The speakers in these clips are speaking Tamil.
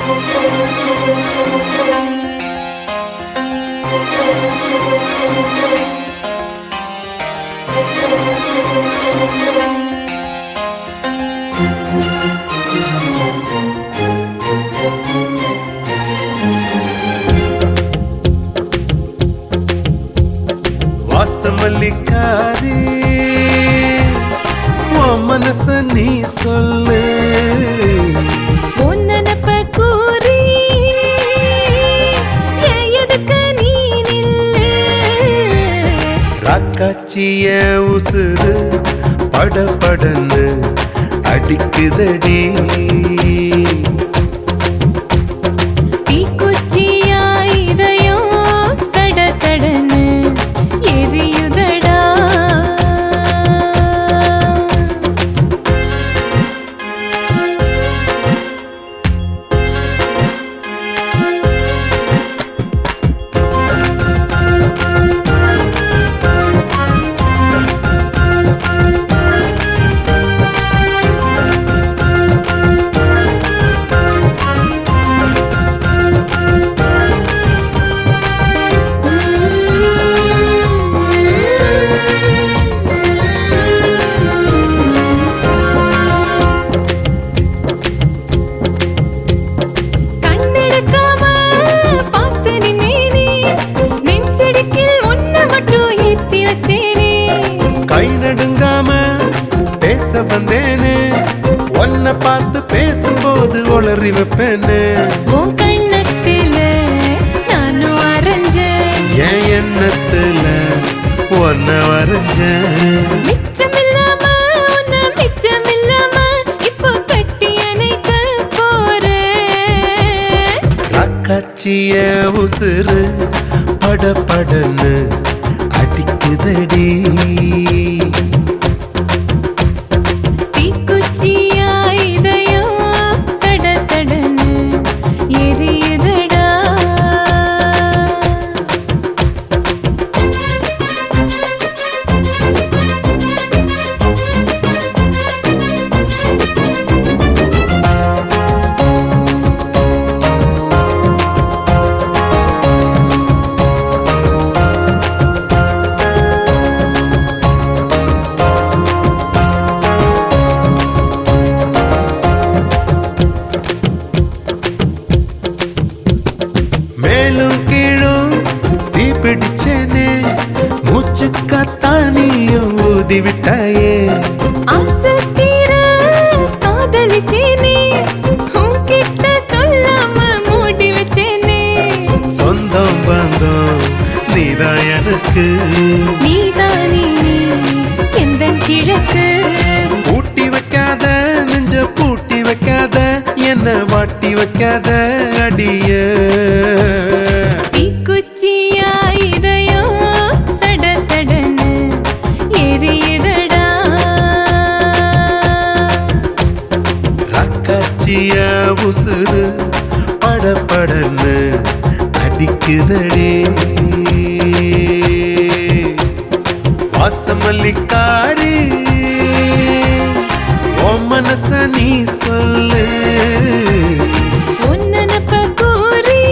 வாசமல்லிக்காரி உன் மனச நீ சொல்லு உன் நினைப்ப கூறி எதுக்கு நீ நில்லு ராக்காச்சிய உசுறு படபடன்னு அடிக்குதடி தீக்குச்சியா இதயம் சட சடன்னு எரியுதடா கை நடுங்காம பேச வந்தேனே உன்னை பார்த்து பேசும்போது உளறி வைப்பேனே உன் கண்ணத்தில நானும் வரைஞ்சேன் என் எண்ணத்துல உன்னை வரைஞ்சேன் மிச்சமில்லாம உன்னை மிச்சமில்லாம இப்போ கட்டி அணைக்க போறேன் ராக்காச்சிய உசுறு படபடன்னு அடிக்குதடி தீக்குச்சியா இதயம் சட சடன்னு எரியுதடா மேலும் கீழும் தீ பிடிச்சேனே மூச்சு காத்தானியும் ஊதி விட்டாயே ஆசை தீர காதலிச்சேனே உன்கிட்ட சொல்லாம மூடி வச்சேனே சொந்தம் பந்தம் நீதான் எனக்கு நீதானே எந்த கிழக்கு பூட்டி வைக்காத நெஞ்ச பூட்டி வைக்காத என்ன வாட்டி வைக்காத அடிய தீக்குச்சியா இதயம் சட சடன்னு எரியுதடா ராக்காச்சிய உசுறு படபடன்னு அடிக்குதடி வாசமல்லிக்காரி உன் மனச நீ சொல்லு உன் நினைப்ப கூறி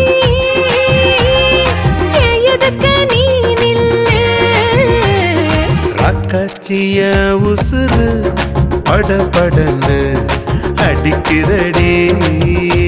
எதுக்கு நீ நில்லு ராக்காச்சிய உசுறு படபடன்னு அடிக்குதடி